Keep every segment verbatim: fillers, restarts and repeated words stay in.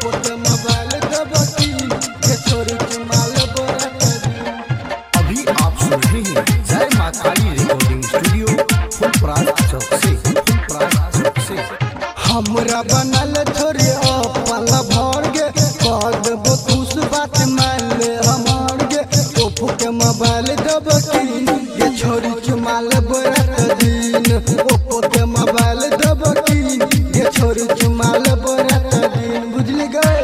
Oppo के mobile दबकी ये छोरी चुमाल बोरा तदी। अभी आप सुन रहे हैं जय मां काली रिकॉर्डिंग स्टूडियो फुलपरास चौक से फुलपरास चौक से। हमरा बनल छोरी अपल भर गे कद खुश बात मान ले हमार गे ओप्पो के मोबाइल दबकी ये छोरी चुमाल बोरा तदी। ओप्पो के मोबाइल दबकी ये छोरी चुमाल बोरा तदी। बुझली गए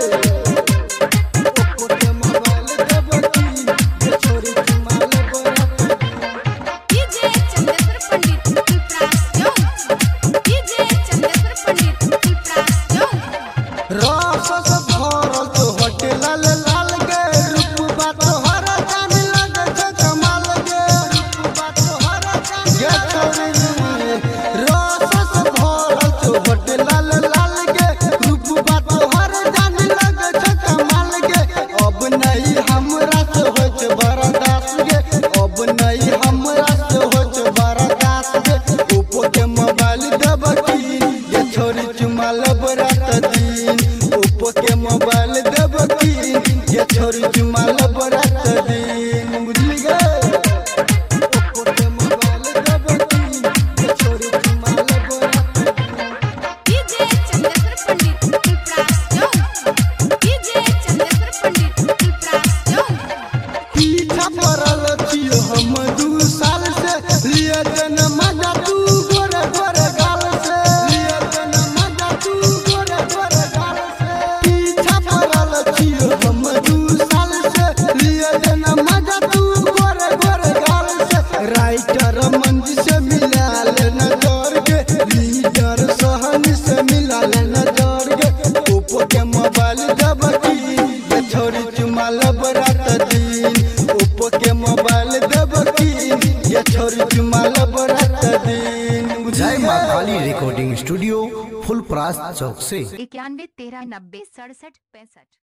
ओप्पो के मोबाइल दबकी ये छोरी चुमाल बोरा तदी। डीजे चंद्रशेखर पंडित फुलपरास चौक। डीजे चंद्रशेखर पंडित फुलपरास चौक। रस से भरल तो हटे लाल लाल गे रूपबा तोहर जान लगे छै कमाल गे रूपबा तोहर जान गे छोरी रस से भरल तो हटे लाल लाल गे रूपबा तोहर जान लगे छै कमाल गे। अब नहीं हमरा से होय छै बर्दाश्त गे अब नहीं हमरा से होय छै बर्दाश्त गे। ओप्पो के मोबाइल दबकी ये छोरी चुमाल बोरा तदी। ओप्पो के मोबाइल दबकी ये छोरी चुमाल बोरा तदी। बुझली गए ओप्पो के मोबाइल दबकी ये छोरी चुमाल बोरा तदी। डीजे चंद्रशेखर पंडित फुलपरास चौक। डीजे चंद्रशेखर पंडित फुलपरास चौक। पीछा पड़ल छियो हम दू साल से लिए जन मजा तू गोरे गोरे गाल से लिए जन मजा तू गोरे गोरे गाल से। पीछा पड़ल छियो हम दू साल से लिए जन मजा तू गोरे गोरे गाल से। राइटर मंजी से मिला ले नजर के लीडर सहनी से मिला ले नजर के। ओप्पो के मोबाइल दबकी ये छोरी चुमाल बोरा तदी। ओप्पो के मोबाइल दबकी ये छोरी चुमाल बोरा तदी। जय मां काली रिकॉर्डिंग स्टूडियो फुलपरास चौक से। इक्यानवे तेरह नब्बे सड़सठ पैंसठ।